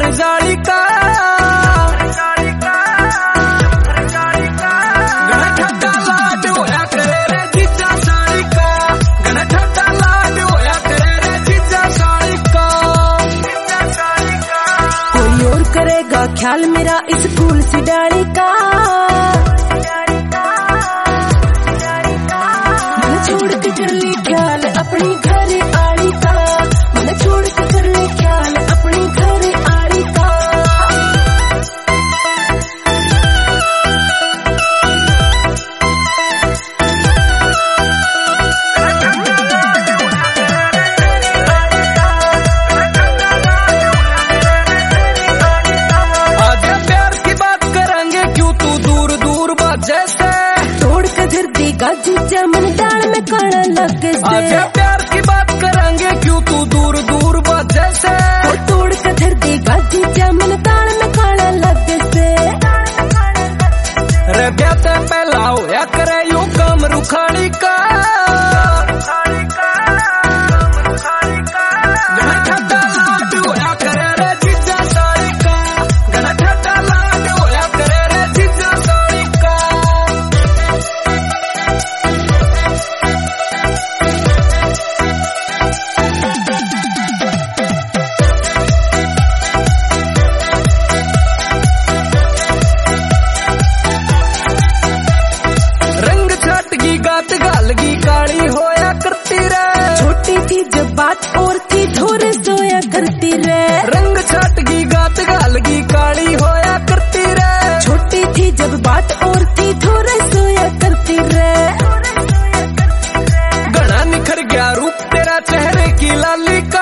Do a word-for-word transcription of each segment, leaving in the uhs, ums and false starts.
जाली का करेगा ख्याल मेरा इस फूल सी डाली का। मन छोड़ के कर ले ख्याल अपनी घर आड़ी का, मन छोड़ के कर ले ख्याल अपनी घर आड़ी का। जीजा मन डाल में काला लगे से आजा प्यार की बात करेंगे क्यों तू दूर दूर बात जैसे तोड़ के धर देगा जीजा मन डाल में काला लगे से। रे ब्याते पहला हो या करे यू काम रुखाड़ी का। गात गालगी काली होया करती रे, छोटी थी जब बात और थी थोड़े सोया करती रे। रंग छाटगी गात गालगी काली होया करती रे, छोटी थी जब बात और थी थोड़े सोया करती रे। घना निखर गया रूप तेरा चेहरे की लाली का।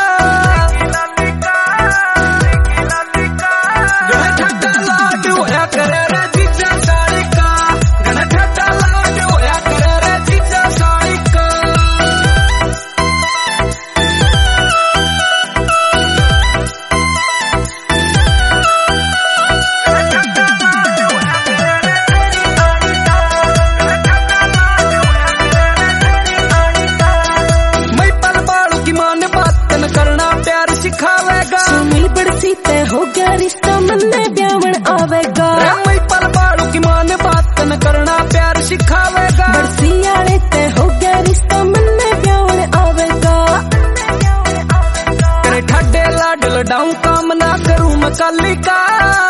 सुनील बड़सी तय हो गया रिश्ता मन में ब्यावन आवेगा। पल बाड़ू की मां ने बात न करना प्यार सिखावेगा। बड़सी आड़े तय हो गया रिश्ता मन में ब्यावन आवेगा। तेरे ठड्डे लाडल डाऊं काम ना करूं मैं काली का।